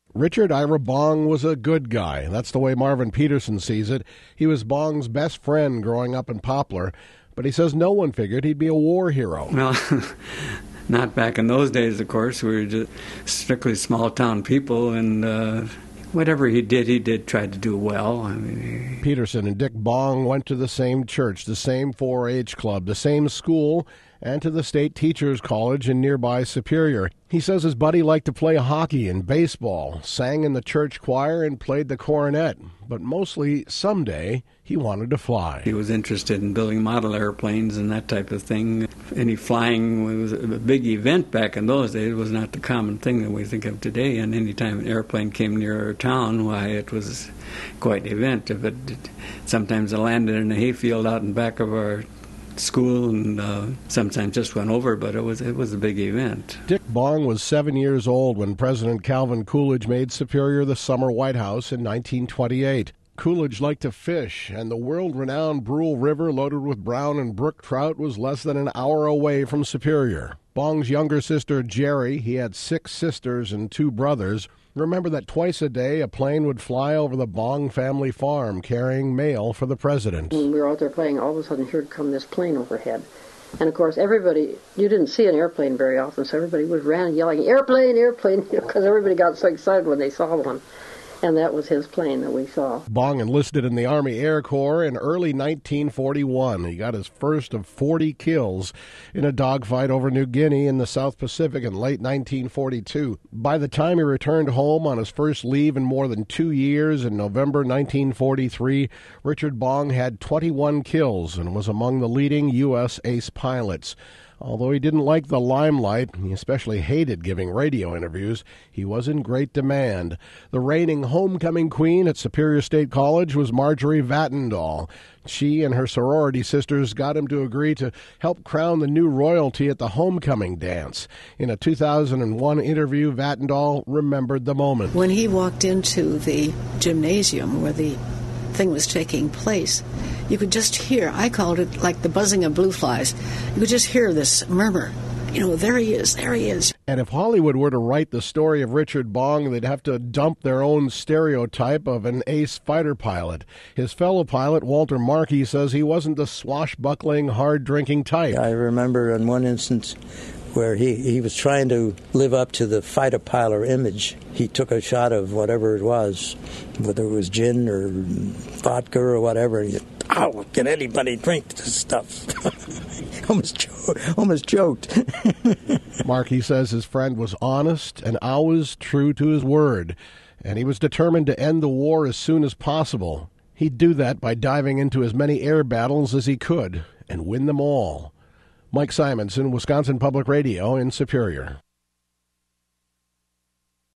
Richard Ira Bong was a good guy. That's the way Marvin Peterson sees it. He was Bong's best friend growing up in Poplar, but he says no one figured he'd be a war hero. Well, not back in those days, of course. We were just strictly small-town people, and whatever he did try to do well. I mean, Peterson and Dick Bong went to the same church, the same 4-H club, the same school, and to the State Teachers College in nearby Superior. He says his buddy liked to play hockey and baseball, sang in the church choir, and played the cornet. But mostly, someday, he wanted to fly. He was interested in building model airplanes and that type of thing. Any flying was a big event back in those days. It was not the common thing that we think of today. And any time an airplane came near our town, why, it was quite an event. If it sometimes it landed in a hayfield out in back of our school, and sometimes just went over, but it was a big event. Dick Bong was 7 years old when President Calvin Coolidge made Superior the summer White House in 1928. Coolidge liked to fish, and the world-renowned Brule River, loaded with brown and brook trout, was less than an hour away from Superior. Bong's younger sister, Jerry, he had 6 sisters and 2 brothers, remember that twice a day a plane would fly over the Bong family farm carrying mail for the president. When we were out there playing, all of a sudden here would come this plane overhead. And of course everybody, you didn't see an airplane very often, so everybody was ran yelling, "Airplane, airplane," because everybody got so excited when they saw one. And that was his plane that we saw. Bong enlisted in the Army Air Corps in early 1941. He got his first of 40 kills in a dogfight over New Guinea in the South Pacific in late 1942. By the time he returned home on his first leave in more than 2 years in November 1943, Richard Bong had 21 kills and was among the leading U.S. ace pilots. Although he didn't like the limelight, he especially hated giving radio interviews, he was in great demand. The reigning homecoming queen at Superior State College was Marjorie Vattendahl. She and her sorority sisters got him to agree to help crown the new royalty at the homecoming dance. In a 2001 interview, Vattendahl remembered the moment. When he walked into the gymnasium where the thing was taking place, you could just hear, I called it like the buzzing of blue flies. You could just hear this murmur. You know, there he is, there he is. And if Hollywood were to write the story of Richard Bong, they'd have to dump their own stereotype of an ace fighter pilot. His fellow pilot, Walter Markey, says he wasn't the swashbuckling, hard-drinking type. I remember in one instance where he was trying to live up to the fighter pilot image. He took a shot of whatever it was, whether it was gin or vodka or whatever. And how can anybody drink this stuff? almost choked. Markey says his friend was honest and always true to his word, and he was determined to end the war as soon as possible. He'd do that by diving into as many air battles as he could and win them all. Mike Simonson, Wisconsin Public Radio in Superior.